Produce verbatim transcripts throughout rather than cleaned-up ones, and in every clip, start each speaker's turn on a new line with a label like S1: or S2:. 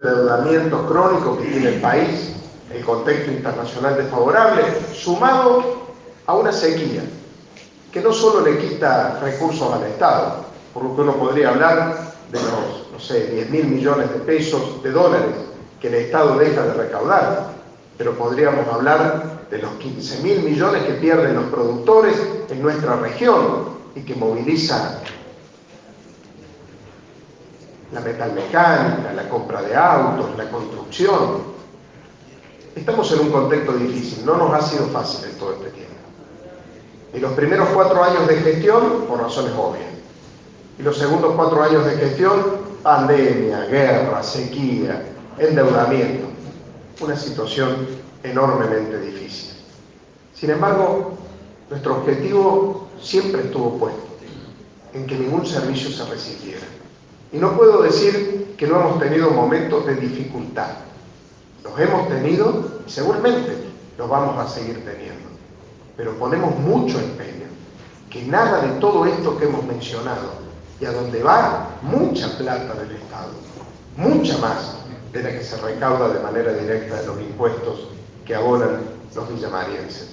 S1: endeudamiento crónico que tiene el país, el contexto internacional desfavorable, sumado a una sequía que no solo le quita recursos al Estado, por lo que uno podría hablar de los, no sé, diez mil millones de pesos, de dólares, que el Estado deja de recaudar, pero podríamos hablar de los quince mil millones que pierden los productores en nuestra región y que movilizan la metalmecánica, la compra de autos, la construcción. Estamos en un contexto difícil, no nos ha sido fácil en todo este tiempo. Y los primeros cuatro años de gestión, por razones obvias. Y los segundos cuatro años de gestión, pandemia, guerra, sequía, endeudamiento. Una situación enormemente difícil. Sin embargo, nuestro objetivo siempre estuvo puesto en que ningún servicio se resistiera. Y no puedo decir que no hemos tenido momentos de dificultad. Los hemos tenido y seguramente los vamos a seguir teniendo. Pero ponemos mucho empeño que nada de todo esto que hemos mencionado, y a donde va mucha plata del Estado, mucha más de la que se recauda de manera directa de los impuestos que abonan los villamarienses.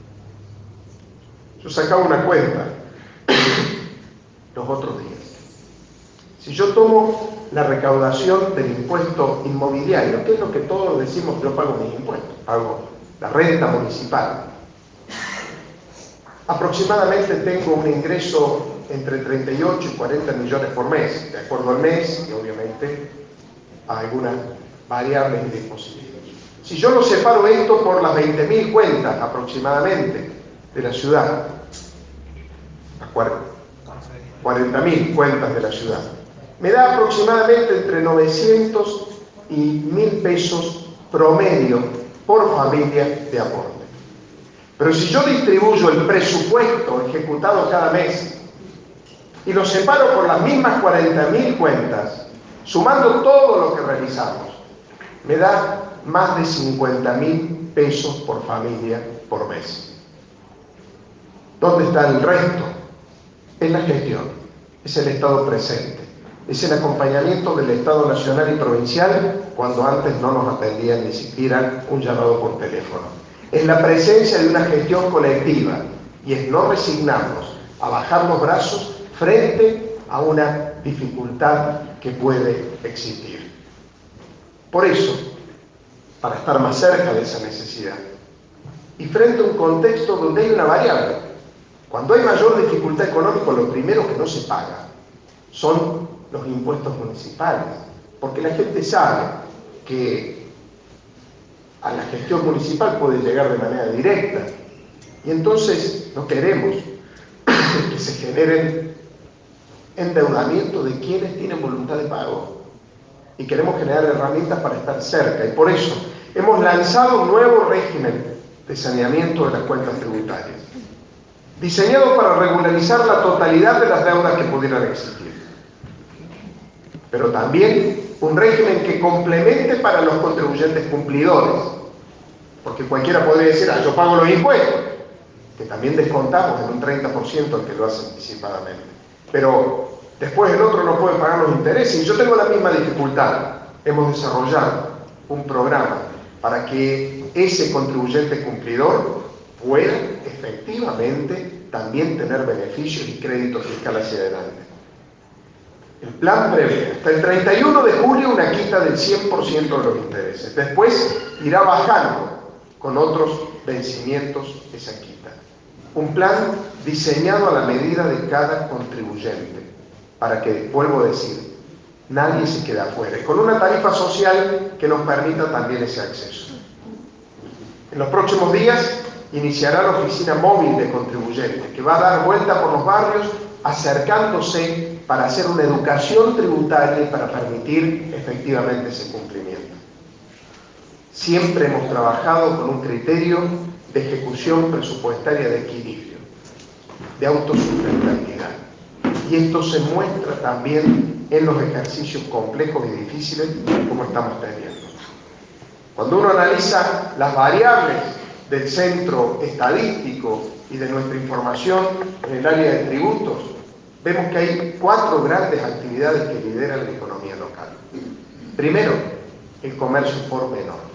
S1: Yo sacaba una cuenta los otros días. Si yo tomo la recaudación del impuesto inmobiliario, que es lo que todos decimos, yo pago mis impuestos, pago la renta municipal, aproximadamente tengo un ingreso entre treinta y ocho y cuarenta millones por mes, de acuerdo al mes y obviamente a algunas variables y dispositivos. Si yo lo separo esto por las veinte mil cuentas aproximadamente de la ciudad, cuarenta mil cuentas de la ciudad, me da aproximadamente entre novecientos y mil pesos promedio por familia de aporte. Pero si yo distribuyo el presupuesto ejecutado cada mes y lo separo por las mismas cuarenta mil cuentas, sumando todo lo que realizamos, me da más de cincuenta mil pesos por familia por mes. ¿Dónde está el resto? Es la gestión, es el Estado presente, es el acompañamiento del Estado nacional y provincial cuando antes no nos atendían ni siquiera un llamado por teléfono. Es la presencia de una gestión colectiva y es no resignarnos a bajar los brazos frente a una dificultad que puede existir. Por eso, para estar más cerca de esa necesidad y frente a un contexto donde hay una variable, cuando hay mayor dificultad económica, lo primero que no se paga son los impuestos municipales, porque la gente sabe que a la gestión municipal puede llegar de manera directa y entonces no queremos que se generen endeudamiento de quienes tienen voluntad de pago y queremos generar herramientas para estar cerca y por eso hemos lanzado un nuevo régimen de saneamiento de las cuentas tributarias diseñado para regularizar la totalidad de las deudas que pudieran existir, pero también un régimen que complemente para los contribuyentes cumplidores, porque cualquiera podría decir, ah, yo pago los impuestos, que también descontamos en un treinta por ciento el que lo hace anticipadamente, pero después el otro no puede pagar los intereses y yo tengo la misma dificultad. Hemos desarrollado un programa para que ese contribuyente cumplidor pueda efectivamente también tener beneficios y créditos fiscales hacia adelante. El plan prevé hasta el treinta y uno de julio una quita del cien por ciento de los intereses. Después irá bajando con otros vencimientos esa quita. Un plan diseñado a la medida de cada contribuyente para que, vuelvo a decir, nadie se quede afuera y con una tarifa social que nos permita también ese acceso. En los próximos días iniciará la oficina móvil de contribuyentes que va a dar vuelta por los barrios acercándose para hacer una educación tributaria y para permitir efectivamente ese cumplimiento. Siempre hemos trabajado con un criterio de ejecución presupuestaria de equilibrio, de autosustentabilidad. Y esto se muestra también en los ejercicios complejos y difíciles como estamos teniendo. Cuando uno analiza las variables del centro estadístico y de nuestra información en el área de tributos, vemos que hay cuatro grandes actividades que lideran la economía local. Primero, el comercio forma enorme.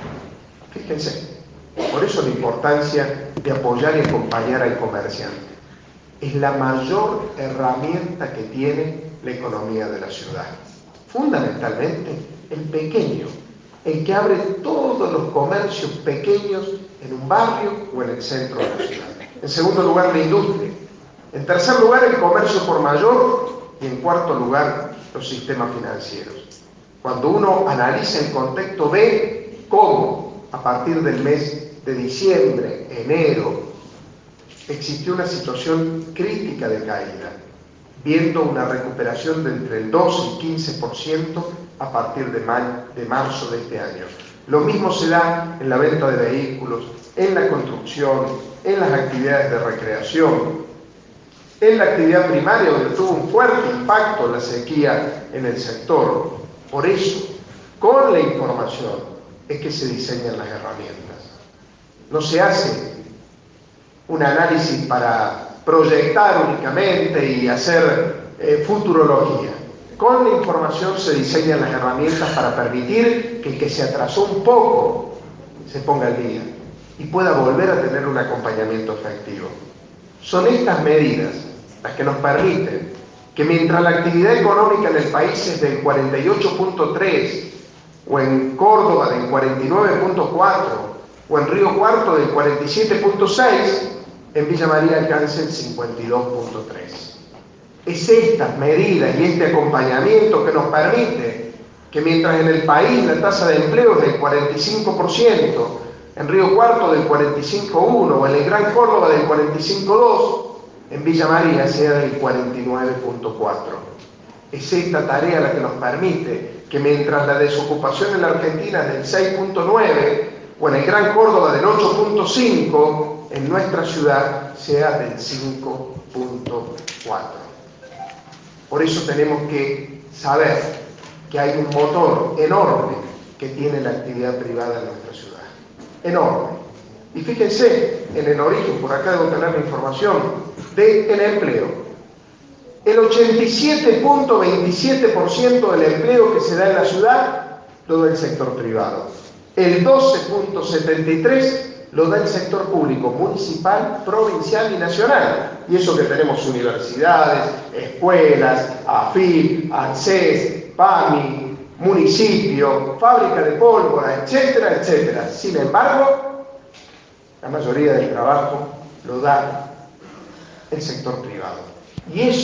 S1: Fíjense, por eso la importancia de apoyar y acompañar al comerciante. Es la mayor herramienta que tiene la economía de la ciudad. Fundamentalmente, el pequeño, el que abre todos los comercios pequeños en un barrio o en el centro de la ciudad. En segundo lugar, la industria. En tercer lugar, el comercio por mayor. Y en cuarto lugar, los sistemas financieros. Cuando uno analiza el contexto, ve cómo a partir del mes de diciembre, enero, existió una situación crítica de caída, viendo una recuperación de entre el doce y quince por ciento a partir de, de marzo de este año. Lo mismo se da en la venta de vehículos, en la construcción, en las actividades de recreación, en la actividad primaria, donde tuvo un fuerte impacto la sequía en el sector. Por eso, con la información es que se diseñan las herramientas. No se hace un análisis para proyectar únicamente y hacer eh, futurología. Con la información se diseñan las herramientas para permitir que el que se atrasó un poco se ponga al día y pueda volver a tener un acompañamiento efectivo. Son estas medidas las que nos permiten que mientras la actividad económica en el país es del cuarenta y ocho punto tres o en Córdoba del cuarenta y nueve punto cuatro o en Río Cuarto del cuarenta y siete punto seis, en Villa María alcanza el cincuenta y dos punto tres. Es estas medidas y este acompañamiento que nos permite que mientras en el país la tasa de empleo es del cuarenta y cinco por ciento, en Río Cuarto del cuarenta y cinco punto uno o en el Gran Córdoba del cuarenta y cinco punto dos, en Villa María sea del cuarenta y nueve punto cuatro. Es esta tarea la que nos permite que mientras la desocupación en la Argentina es del seis punto nueve o en el Gran Córdoba del ocho punto cinco, en nuestra ciudad sea del cinco punto cuatro. Por eso tenemos que saber que hay un motor enorme que tiene la actividad privada en nuestra ciudad. Enorme. Y fíjense en el origen, por acá debo tener la información, del empleo. El ochenta y siete punto veintisiete por ciento del empleo que se da en la ciudad lo da el sector privado. El doce punto setenta y tres por ciento lo da el sector público, municipal, provincial y nacional. Y eso que tenemos universidades, escuelas, AFIP, ANSES, PAMI, municipio, fábrica de pólvora, etcétera, etcétera. Sin embargo, la mayoría del trabajo lo da el sector privado. Y eso